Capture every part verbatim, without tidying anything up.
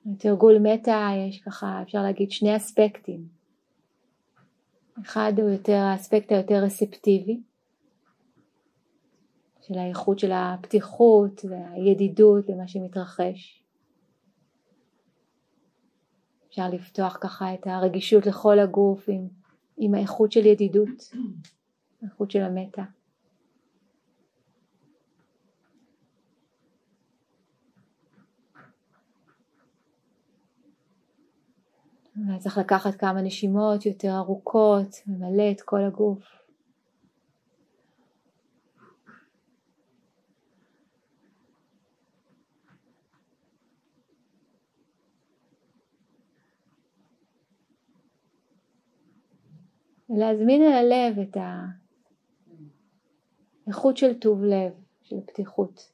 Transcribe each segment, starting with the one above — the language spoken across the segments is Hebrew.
בתרגול מטה יש ככה, אפשר להגיד, שני אספקטים. אחד הוא יותר האספקט היותר רספטיבי, של האיכות של הפתיחות והידידות למה שמתרחש. אפשר לפתוח ככה את הרגישות לכל הגוף עם, עם האיכות של ידידות, האיכות של המטה. צריך לקחת כמה נשימות יותר ארוכות, ממלא את כל הגוף. ולהזמין אל הלב את האיכות של טוב לב, של פתיחות.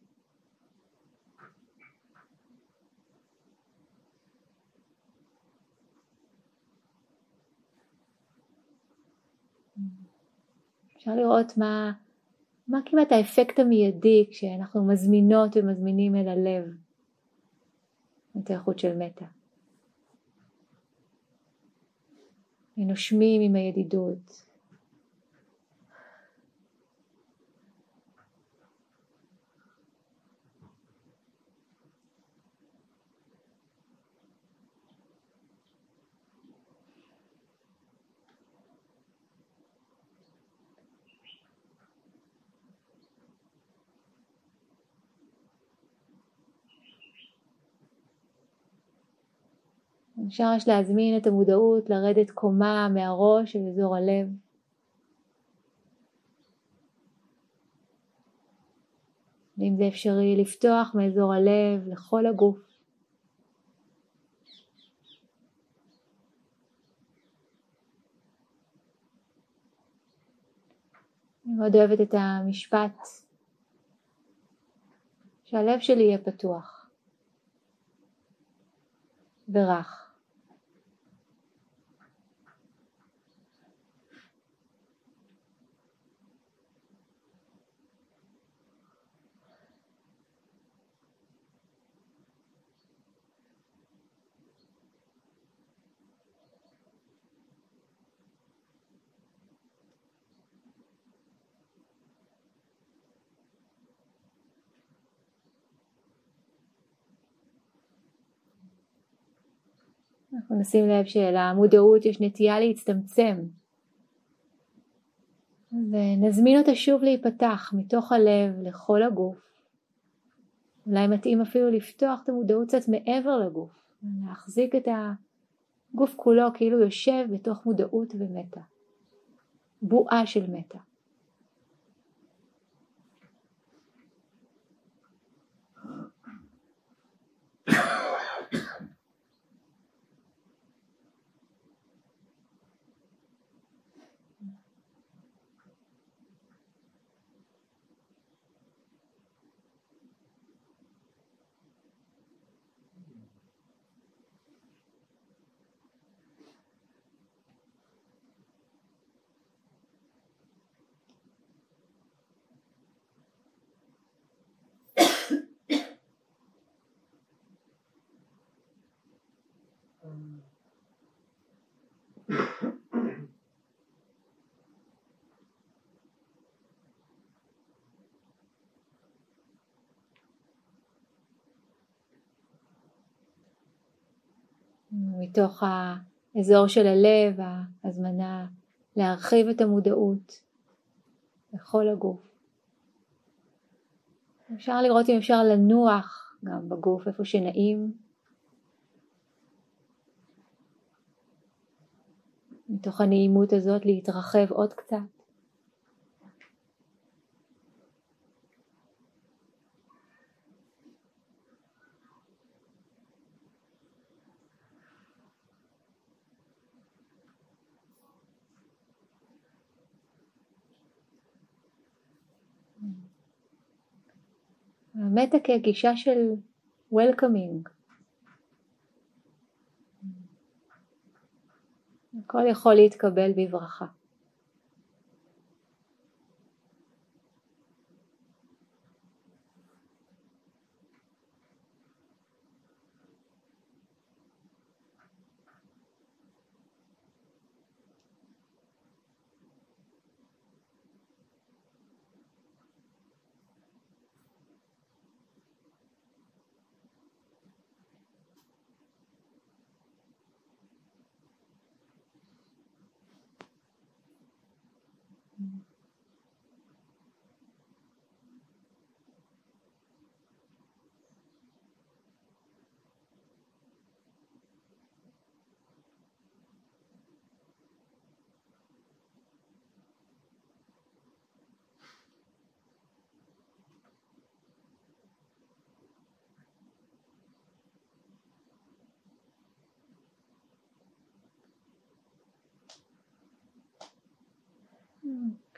אפשר לראות מה, מה כמעט האפקט המיידי כשאנחנו מזמינות ומזמינים אל הלב את האיכות של מטה. ונושמים עם הידידות. אפשר ממש להזמין את המודעות לרדת קומה מהראש של אזור הלב. ואם זה אפשרי, לפתוח מאזור הלב לכל הגוף. אני מאוד אוהבת את המשפט שהלב שלי יהיה פתוח ורך. אנחנו נשים לב שלמודעות יש נטייה להצטמצם. ונזמין אותה שוב להיפתח מתוך הלב לכל הגוף. אולי מתאים אפילו לפתוח את המודעות קצת מעבר לגוף. להחזיק את הגוף כולו כאילו יושב בתוך מודעות ומטה. בועה של מטה. מתוך האזור של הלב, ההזמנה להרחיב את המודעות לכל הגוף. אפשר לראות אם אפשר לנוח גם בגוף איפה שנעים. מתוך הנעימות הזאת להתרחב עוד קצת. המטה כגישה של welcoming. הכל יכול להתקבל בברכה.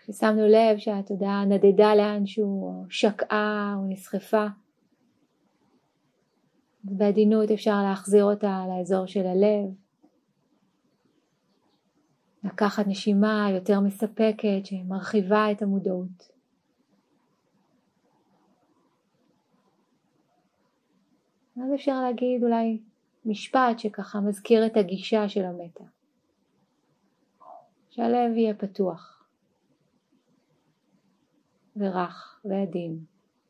ששמנו לב שהתודעה נדדה לאנשהו, או שקעה או נסחפה. בעדינות אפשר להחזיר אותה לאזור של הלב. לקחת נשימה יותר מספקת שמרחיבה את המודעות. אז אפשר להגיד אולי משפט שככה מזכיר את הגישה של המטה. שהלב יהיה פתוח ורך ועדין.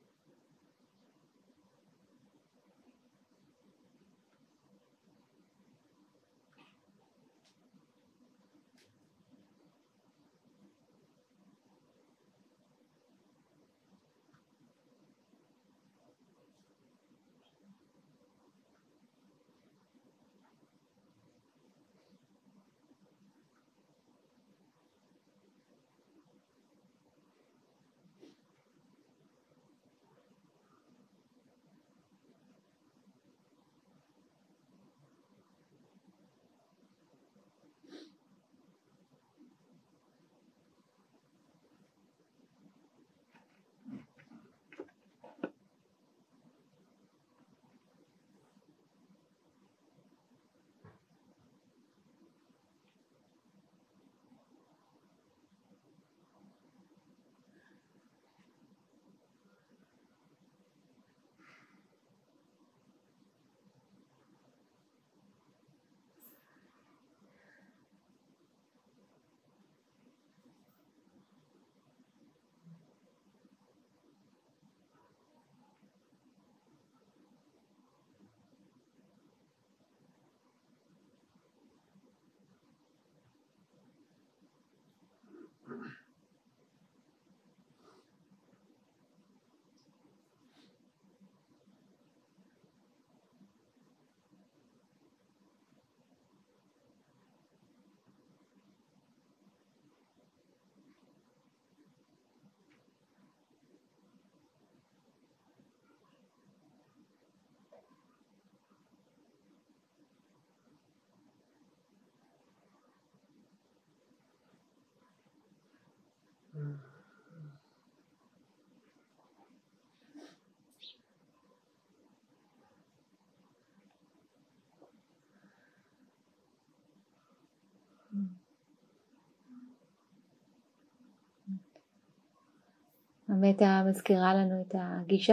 המטה מזכירה לנו את הגישה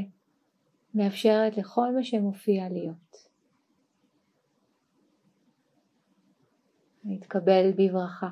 שמאפשרת לכל מה שמופיע להיות. להתקבל בברכה.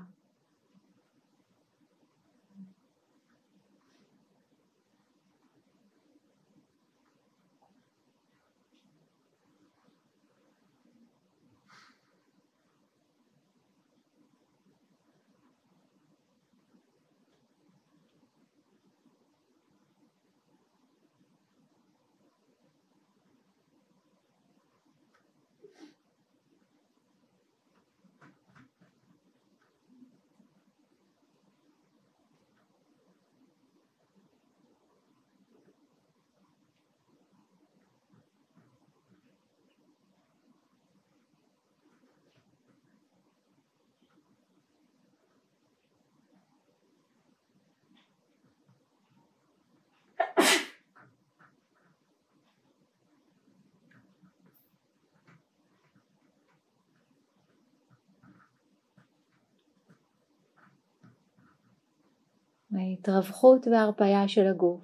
ההתרווחות וההרפאיה של הגוף.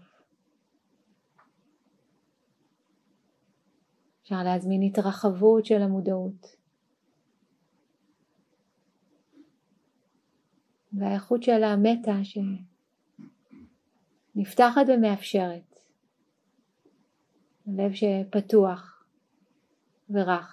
אפשר להזמין התרחבות של המודעות. והאיכות של המטה שנפתחת ומאפשרת. הלב שפתוח ורך.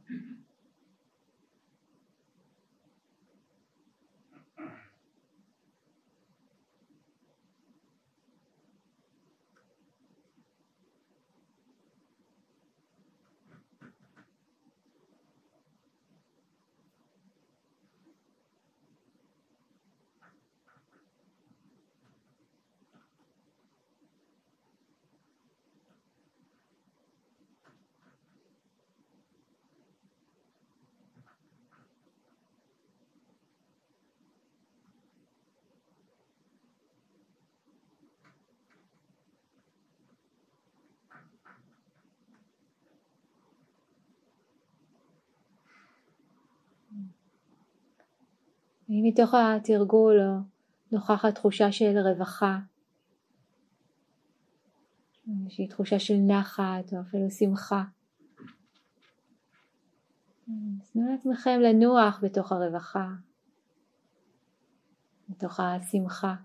אם מתוך התרגול נוכחת תחושה של רווחה, איזושהי תחושה של נחת או אפילו שמחה, אז תנו לעצמכם לנוח בתוך הרווחה, בתוך השמחה.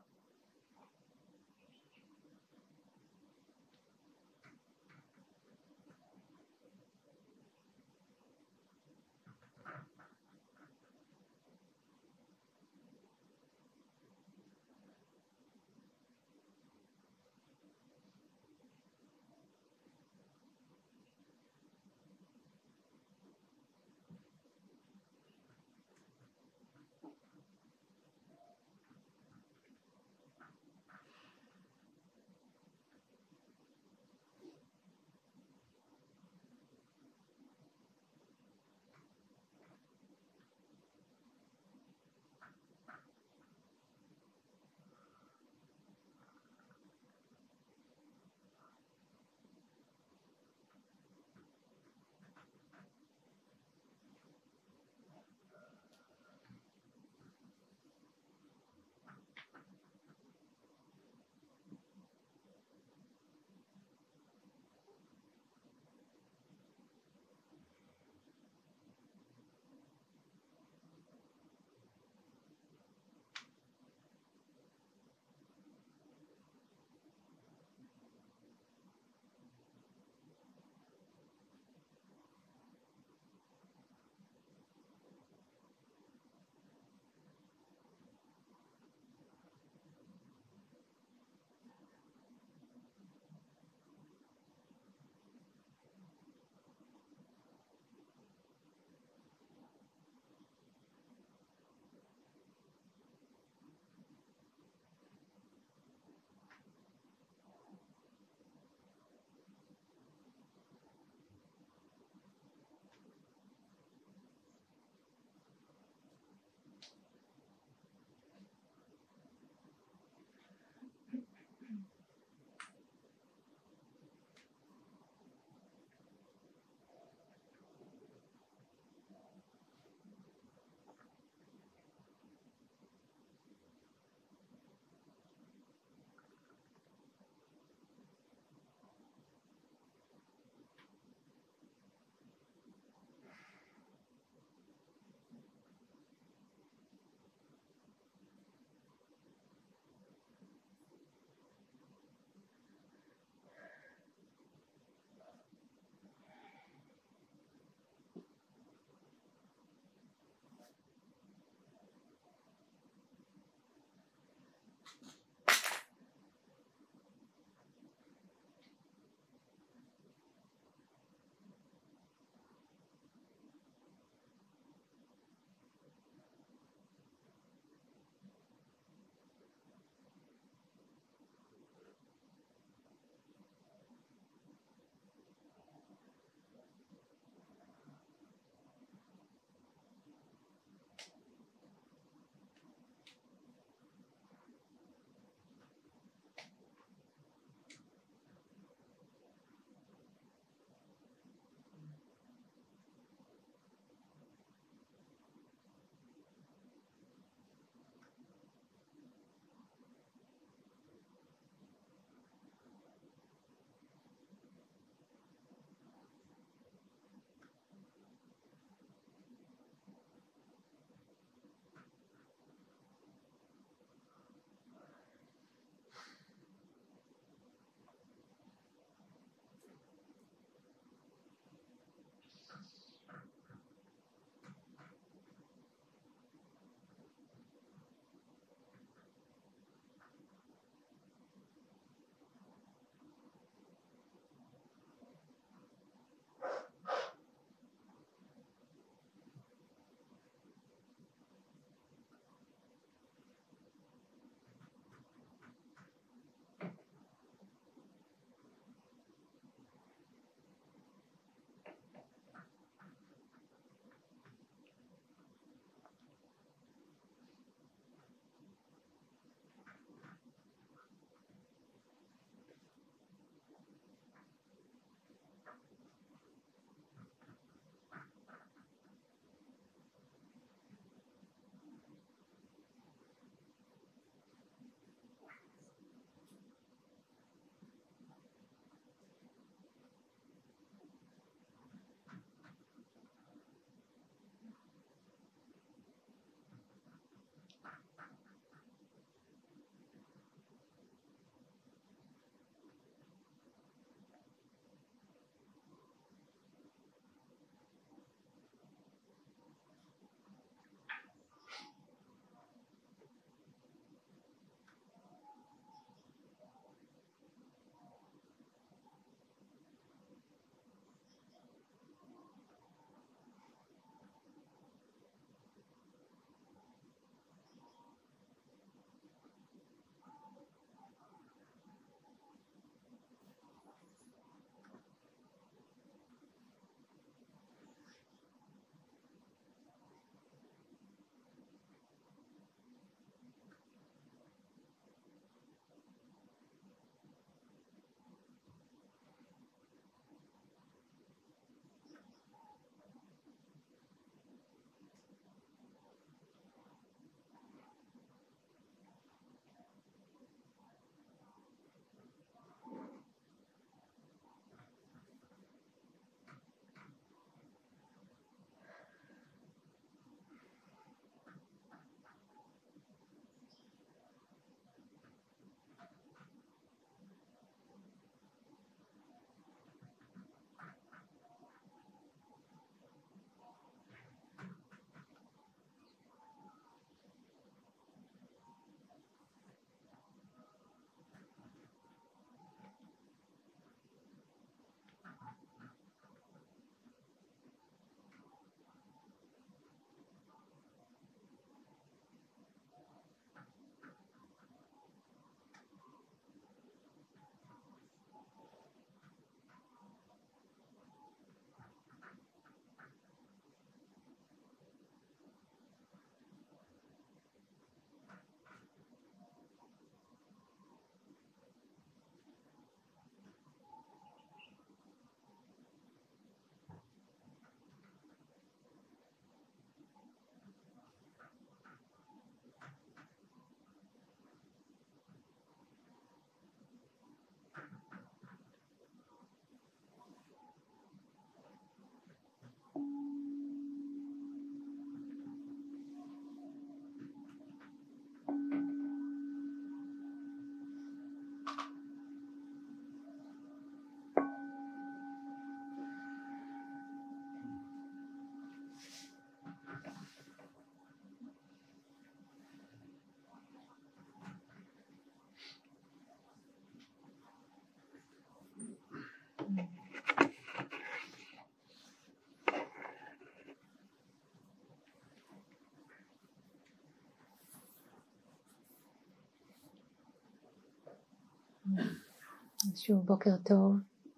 אז שוב בוקר טוב.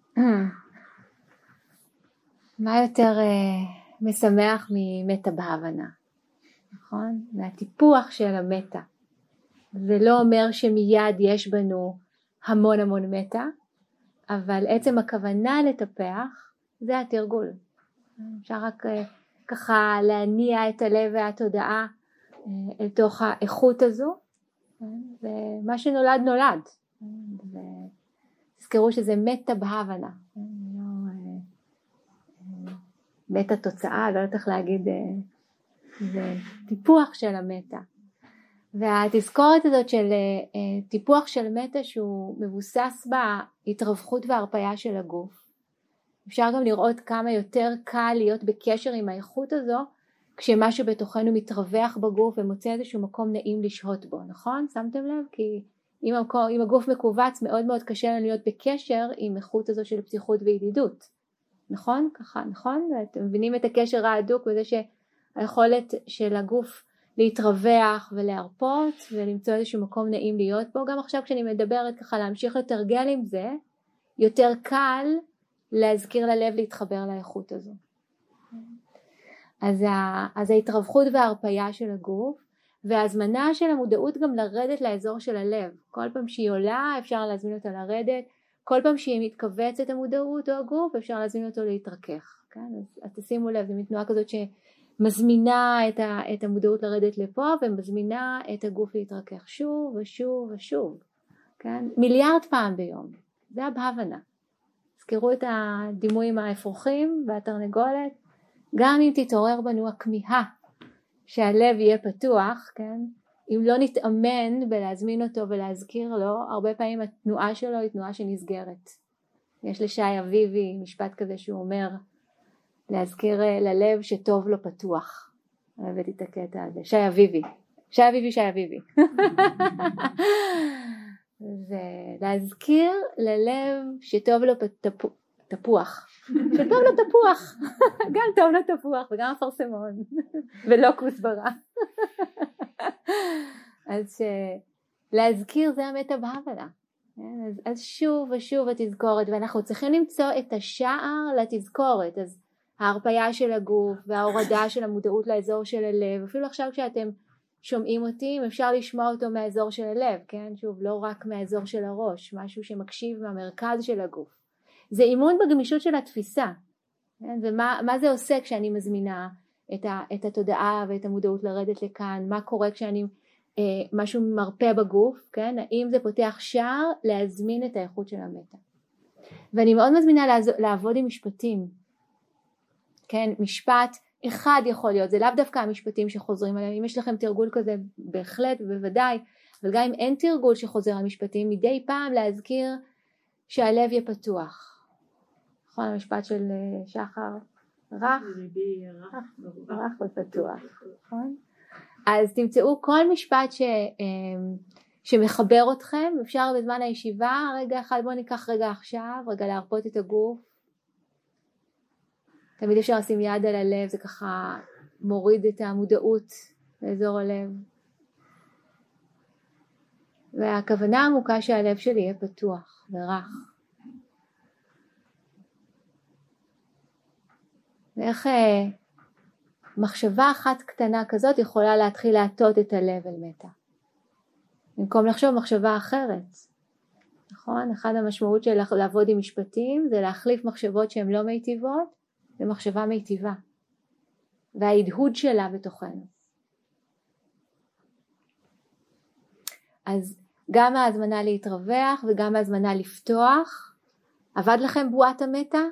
מה יותר uh, משמח ממטה בהבנה, נכון? מהטיפוח של המטה. זה לא אומר שמיד יש בנו המון המון מטה, אבל עצם הכוונה לטפח זה התרגול. אפשר רק uh, ככה להניע את הלב והתודעה uh, אל תוך האיכות הזו, ומה שנולד נולד. תזכרו שזה מטה בהבנה, מטה תוצאה, לא יודעת איך להגיד, זה טיפוח של המטה. והתזכורת הזאת של טיפוח של מטה שהוא מבוסס בהתרווחות וההרפאיה של הגוף. אפשר גם לראות כמה יותר קל להיות בקשר עם האיכות הזו, כשמשהו בתוכנו מתרווח בגוף ומוצא איזשהו מקום נעים לשהות בו, נכון? שמתם לב? כי אם, אם הגוף מקובץ מאוד מאוד קשה לנו להיות בקשר עם איכות הזו של פתיחות וידידות. נכון? ככה, נכון? אתם מבינים את הקשר ההדוק בזה שהיכולת של הגוף להתרווח ולהרפות ולמצוא איזשהו מקום נעים להיות בו. גם עכשיו כשאני מדברת ככה להמשיך לתרגל עם זה, יותר קל להזכיר ללב להתחבר לאיכות הזו. אז, ה, אז ההתרווחות וההרפאיה של הגוף, וההזמנה של המודעות גם לרדת לאזור של הלב. כל פעם שהיא עולה אפשר להזמין אותה לרדת, כל פעם שהיא מתכווצת המודעות או הגוף אפשר להזמין אותו להתרכך. כן? אז, אז תשימו לב, זו מתנועה כזאת שמזמינה את, ה, את המודעות לרדת לפה ומזמינה את הגוף להתרכך שוב ושוב ושוב. כן? מיליארד פעם ביום, זה הבהבנה. תזכרו את הדימויים האפרוחים והתרנגולת, גם אם תתעורר בנו הכמיהה שהלב יהיה פתוח, כן? אם לא נתאמן בלהזמין אותו ולהזכיר לו, הרבה פעמים התנועה שלו היא תנועה שנסגרת. יש לשי אביבי משפט כזה שהוא אומר, להזכיר ללב שטוב לו פתוח. הבאתי את הקטע הזה, שי אביבי, שי אביבי, שי אביבי. ולהזכיר ללב שטוב לו פתוח. תפוח, שטוב לו תפוח, גם טוב לו תפוח וגם אפרסמון ולא כוסברה. אז להזכיר זה המטה בהבנה. אז, אז שוב ושוב התזכורת, ואנחנו צריכים למצוא את השער לתזכורת. אז ההרפאיה של הגוף וההורדה של המודעות לאזור של הלב, אפילו עכשיו כשאתם שומעים אותי אפשר לשמוע אותו מהאזור של הלב, כן? שוב, לא רק מהאזור של הראש, משהו שמקשיב מהמרכז של הגוף. זה אימון בגמישות של התפיסה, כן? ומה מה זה עושה כשאני מזמינה את, ה, את התודעה ואת המודעות לרדת לכאן, מה קורה כשאני אה, משהו מרפא בגוף, כן? האם זה פותח שער להזמין את האיכות של המטה. ואני מאוד מזמינה לעז, לעבוד עם משפטים, כן? משפט אחד יכול להיות, זה לאו דווקא המשפטים שחוזרים עליהם, אם יש לכם תרגול כזה בהחלט ובוודאי, אבל גם אם אין תרגול שחוזר על משפטים, מדי פעם להזכיר שהלב יהיה פתוח. נכון, המשפט של שחר, רך, רך ופתוח, נכון? אז תמצאו כל משפט ש, שמחבר אתכם, אפשר בזמן הישיבה, רגע אחד, בואו ניקח רגע עכשיו, רגע להרפות את הגוף. תמיד אפשר לשים יד על הלב, זה ככה מוריד את המודעות לאזור הלב. והכוונה העמוקה שהלב שלי יהיה פתוח ורך. ואיך אה, מחשבה אחת קטנה כזאת יכולה להתחיל להטות את הלב אל מטה. במקום לחשוב מחשבה אחרת. נכון? אחד המשמעות של לעבוד עם משפטים זה להחליף מחשבות שהן לא מיטיבות במחשבה מיטיבה. וההדהוד שלה בתוכנו. אז גם ההזמנה להתרווח וגם ההזמנה לפתוח. עבד לכם בועת המטה?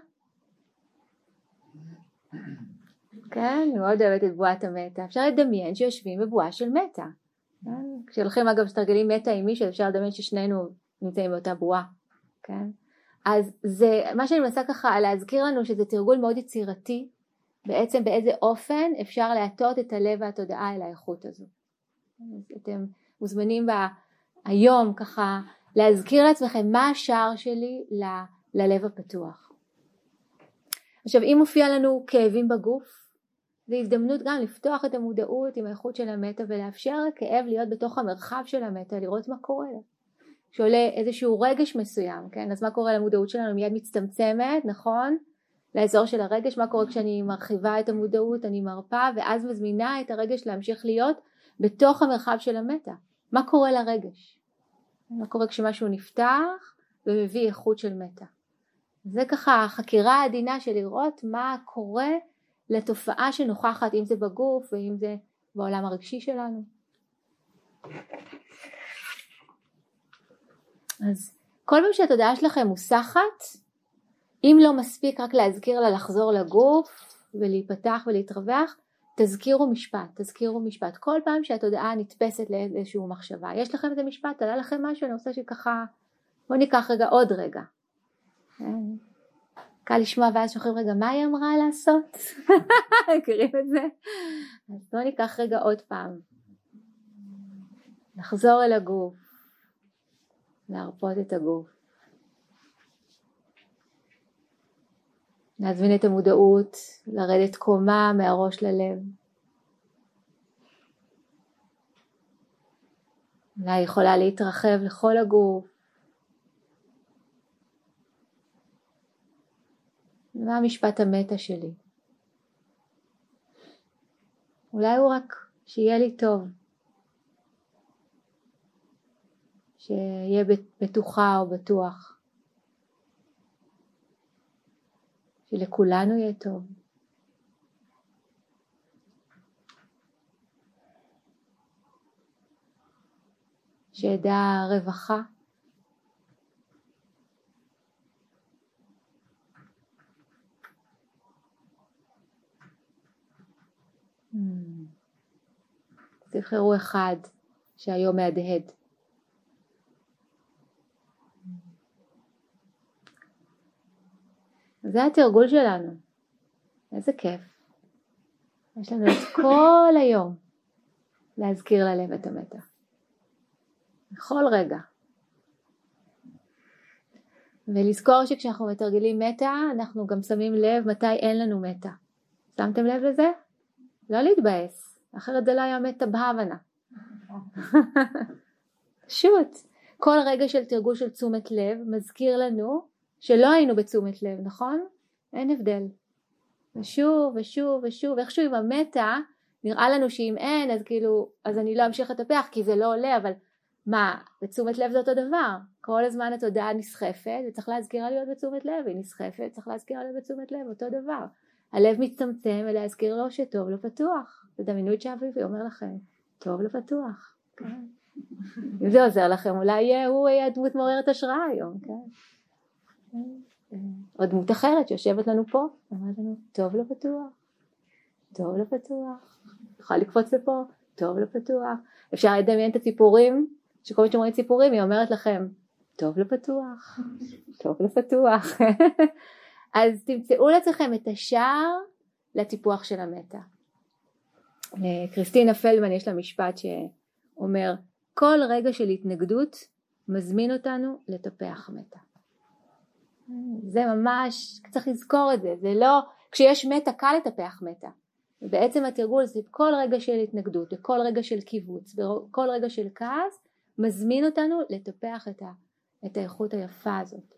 כן, אני מאוד אוהבת את בועת המטה. אפשר לדמיין שיושבים בבועה של מטה. כן? כשהולכים אגב שתרגלים מטה עם מישהו, אפשר לדמיין ששנינו נמצאים באותה בועה. כן? אז זה, מה שאני מנסה ככה להזכיר לנו שזה תרגול מאוד יצירתי, בעצם באיזה אופן אפשר להטות את הלב והתודעה אל האיכות הזו. אתם מוזמנים בה, היום ככה להזכיר לעצמכם מה השער שלי ל, ללב הפתוח. עכשיו אם מופיע לנו כאבים בגוף, זו הזדמנות גם לפתוח את המודעות עם האיכות של המטה ולאפשר לכאב להיות בתוך המרחב של המטה, לראות מה קורה לה. שעולה איזשהו רגש מסוים, כן? אז מה קורה למודעות שלנו? מיד מצטמצמת, נכון? לאזור של הרגש. מה קורה כשאני מרחיבה את המודעות? אני מרפה, ואז מזמינה את הרגש להמשיך להיות בתוך המרחב של המטה. מה קורה לרגש? מה קורה כשמשהו נפתח ומביא איכות של מטה? זה ככה חקירה עדינה של לראות מה קורה לתופעה שנוכחת, אם זה בגוף ואם זה בעולם הרגשי שלנו. אז כל פעם שהתודעה שלכם מוסחת, אם לא מספיק רק להזכיר לה לחזור לגוף ולהיפתח ולהתרווח, תזכירו משפט, תזכירו משפט. כל פעם שהתודעה נתפסת לאיזשהו מחשבה, יש לכם את המשפט, עלה לכם משהו, אני רוצה שככה, בואו ניקח רגע עוד רגע. קל לשמוע ואז שוכרים רגע, מה היא אמרה לעשות? מכירים את זה? אז בואו ניקח רגע עוד פעם. נחזור אל הגוף. להרפות את הגוף. להזמין את המודעות, לרדת קומה מהראש ללב. אולי יכולה להתרחב לכל הגוף. מה משפט המטה שלי? אולי הוא רק שיהיה לי טוב. שיהיה בטוחה או בטוח. שלכולנו יהיה טוב. שידע רווחה. תבחרו אחד שהיום מהדהד. זה התרגול שלנו. איזה כיף. יש לנו את כל היום להזכיר ללב את המטה. בכל רגע. ולזכור שכשאנחנו מתרגלים מטה, אנחנו גם שמים לב מתי אין לנו מטה. שמתם לב לזה? לא להתבאס. אחרת זה לא היה מטה בהבנה. פשוט. כל רגע של תרגול של תשומת לב מזכיר לנו שלא היינו בתשומת לב, נכון? אין הבדל. ושוב ושוב ושוב, איכשהו עם המטה, נראה לנו שאם אין, אז כאילו, אז אני לא אמשיך לטפח, כי זה לא עולה, אבל מה, בתשומת לב זה אותו דבר. כל הזמן התודעה נסחפת, וצריך להזכיר לה להיות בתשומת לב, היא נסחפת, צריך להזכיר לה להיות בתשומת לב, אותו דבר. הלב מצטמצם ולהזכיר לו שטוב לא פתוח. תדמיינו את שאביבי אומר לכם, טוב לא פתוח. כן. אם זה עוזר לכם, אולי הוא יהיה דמות מעוררת השראה היום, כן? או דמות אחרת שיושבת לנו פה, אמרת לנו, טוב לא פתוח, טוב לא פתוח, יכול לקפוץ לפה, טוב לא פתוח. אפשר לדמיין את הציפורים, שכל מי שאומרים ציפורים, היא אומרת לכם, טוב לא פתוח, טוב לא פתוח. אז תמצאו לעצמכם את השער לטיפוח של המטה. קריסטינה פלדמן יש לה משפט שאומר, כל רגע של התנגדות מזמין אותנו לטפח מטה. זה ממש, צריך לזכור את זה, זה לא, כשיש מטה קל לטפח מטה. ובעצם התרגול זה כל רגע של התנגדות, וכל רגע של קיבוץ, וכל רגע של כעס, מזמין אותנו לטפח את, ה, את האיכות היפה הזאת.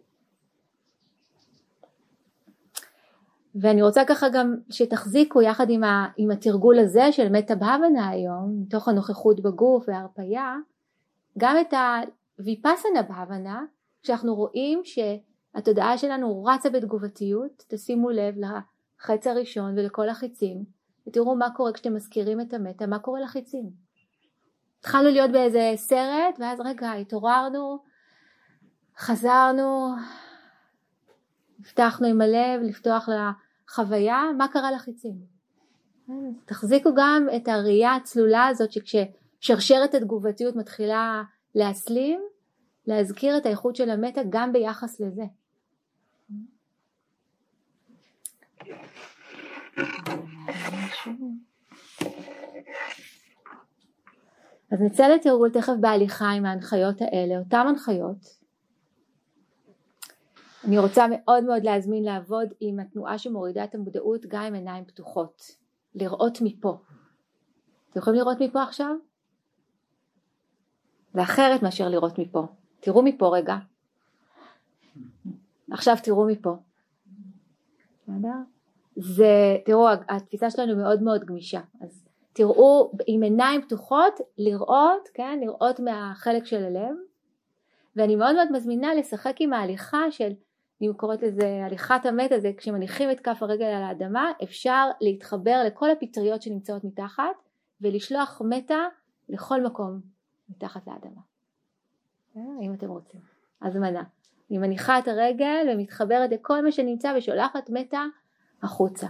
ואני רוצה ככה גם שתחזיקו יחד עם, ה, עם התרגול הזה של מטה בהבנה היום, מתוך הנוכחות בגוף וההרפיה, גם את הויפסנה בהבנה, כשאנחנו רואים שהתודעה שלנו רצה בתגובתיות, תשימו לב לחץ הראשון ולכל החיצים, ותראו מה קורה כשאתם מזכירים את המטה, מה קורה לחיצים. התחלנו להיות באיזה סרט, ואז רגע, התעוררנו, חזרנו, הבטחנו עם הלב לפתוח לחוויה, מה קרה לחיצים? תחזיקו גם את הראייה הצלולה הזאת, שכששרשרת התגובתיות מתחילה להסלים, להזכיר את האיכות של המטה גם ביחס לזה. אז נצא לתרגול תכף בהליכה עם ההנחיות האלה, אותם הנחיות. אני רוצה מאוד מאוד להזמין לעבוד עם התנועה שמורידה את המודעות גם עם עיניים פתוחות, לראות מפה. אתם יכולים לראות מפה עכשיו? זה אחרת מאשר לראות מפה. תראו מפה רגע. עכשיו תראו מפה. זה, תראו, התפיסה שלנו מאוד מאוד גמישה. אז תראו עם עיניים פתוחות, לראות, כן, לראות מהחלק של הלב. ואני מאוד מאוד מזמינה לשחק עם ההליכה של, אני קוראת לזה הליכת המת הזה, כשמניחים את כף הרגל על האדמה, אפשר להתחבר לכל הפטריות שנמצאות מתחת, ולשלוח מטה לכל מקום מתחת לאדמה. אם אתם רוצים. הזמנה. אני מניחה את הרגל ומתחברת לכל מה שנמצא ושולחת מטה החוצה.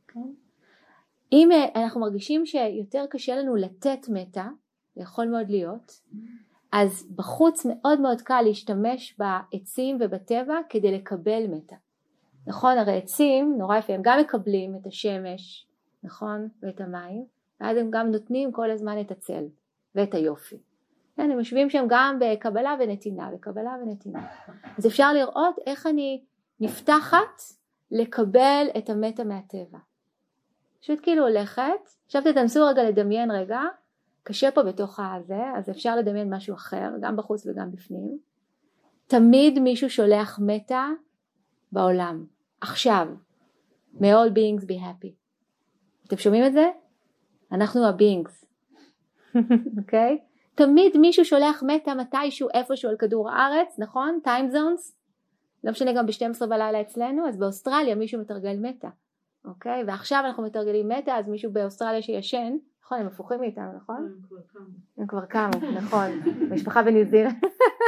אם אנחנו מרגישים שיותר קשה לנו לתת מטה, זה יכול מאוד להיות, אז בחוץ מאוד מאוד קל להשתמש בעצים ובטבע כדי לקבל מטה. נכון, הרי עצים נורא יפה, הם גם מקבלים את השמש, נכון, ואת המים, ואז הם גם נותנים כל הזמן את הצל ואת היופי. כן, הם יושבים שם גם בקבלה ונתינה, בקבלה ונתינה. אז אפשר לראות איך אני נפתחת לקבל את המטה מהטבע. פשוט כאילו הולכת, עכשיו תתנסו רגע לדמיין רגע, קשה פה בתוך הזה, אז אפשר לדמיין משהו אחר, גם בחוץ וגם בפנים. תמיד מישהו שולח מטה בעולם. עכשיו, may all beings be happy. אתם שומעים את זה? אנחנו ה-beings. אוקיי? Okay? תמיד מישהו שולח מטה מתישהו איפשהו על כדור הארץ, נכון? time zones. לא משנה גם ב-שתים עשרה בלילה אצלנו, אז באוסטרליה מישהו מתרגל מטה. אוקיי? ועכשיו אנחנו מתרגלים מטה, אז מישהו באוסטרליה שישן, נכון, הם הפוכים מאיתנו, נכון? הם כבר קמו. הם כבר קמו, נכון. משפחה בניו-זילנד.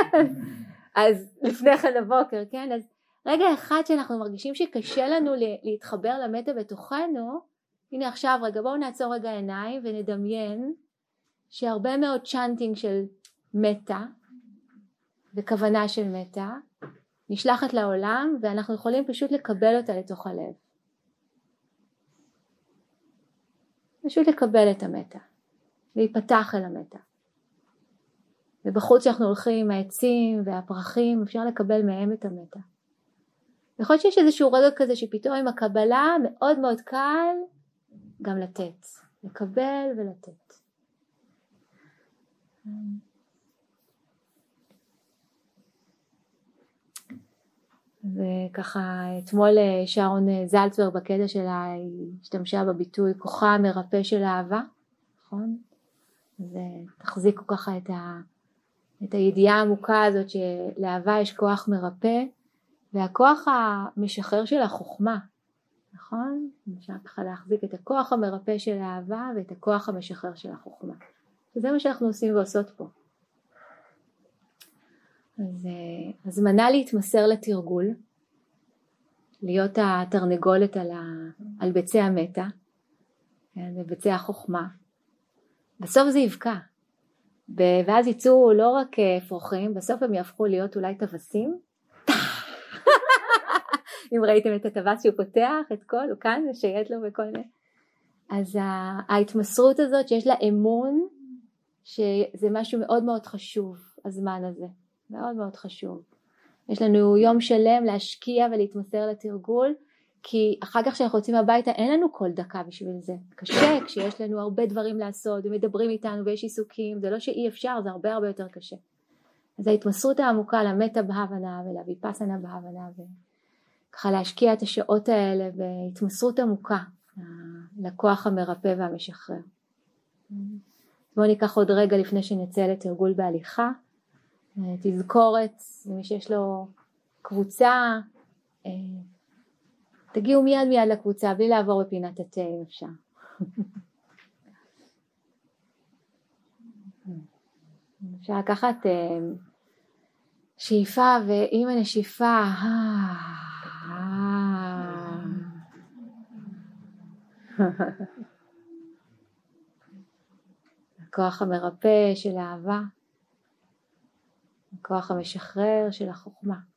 אז לפני כן הבוקר, כן? אז רגע אחד שאנחנו מרגישים שקשה לנו להתחבר למטה בתוכנו, הנה עכשיו רגע, בואו נעצור רגע עיניים ונדמיין שהרבה מאוד צ'אנטינג של מטה וכוונה של מטה נשלחת לעולם, ואנחנו יכולים פשוט לקבל אותה לתוך הלב. פשוט לקבל את המטה, להיפתח אל המטה. ובחוץ שאנחנו הולכים עם העצים והפרחים, אפשר לקבל מהם את המטה. יכול להיות שיש איזשהו רגע כזה שפתאום עם הקבלה מאוד מאוד קל גם לתת, לקבל ולתת. וככה אתמול שרון זלצברג בקטע שלה היא השתמשה בביטוי כוחה המרפא של האהבה, נכון? אז תחזיקו ככה את, ה, את הידיעה העמוקה הזאת שלאהבה יש כוח מרפא, והכוח המשחרר של החוכמה, נכון? אפשר ככה להחזיק את הכוח המרפא של האהבה ואת הכוח המשחרר של החוכמה. וזה מה שאנחנו עושים ועושות פה. אז הזמנה להתמסר לתרגול, להיות התרנגולת על, ה, על ביצי המטה, ביצי החוכמה. בסוף זה יבקע, ואז יצאו לא רק פרוחים, בסוף הם יהפכו להיות אולי טווסים. אם ראיתם את הטווס שהוא פותח את כל, הוא כאן, שייט לו וכל מיני. אז ההתמסרות הזאת שיש לה אמון, שזה משהו מאוד מאוד חשוב, הזמן הזה. מאוד מאוד חשוב. יש לנו יום שלם להשקיע ולהתמסר לתרגול, כי אחר כך שאנחנו יוצאים הביתה אין לנו כל דקה בשביל זה. קשה כשיש לנו הרבה דברים לעשות ומדברים איתנו ויש עיסוקים, זה לא שאי אפשר, זה הרבה הרבה יותר קשה. אז ההתמסרות העמוקה למטה בהבנה ולוויפסנה בהבנה, וככה להשקיע את השעות האלה בהתמסרות עמוקה לכוח המרפא והמשחרר. בואו ניקח עוד רגע לפני שנצא לתרגול בהליכה. תזכורת, למי שיש לו קבוצה, תגיעו מיד מיד לקבוצה, בלי לעבור בפינת התה אם אפשר. אפשר לקחת שאיפה, ועם הנשיפה, הכוח המרפא של האהבה, הכוח המשחרר של החוכמה.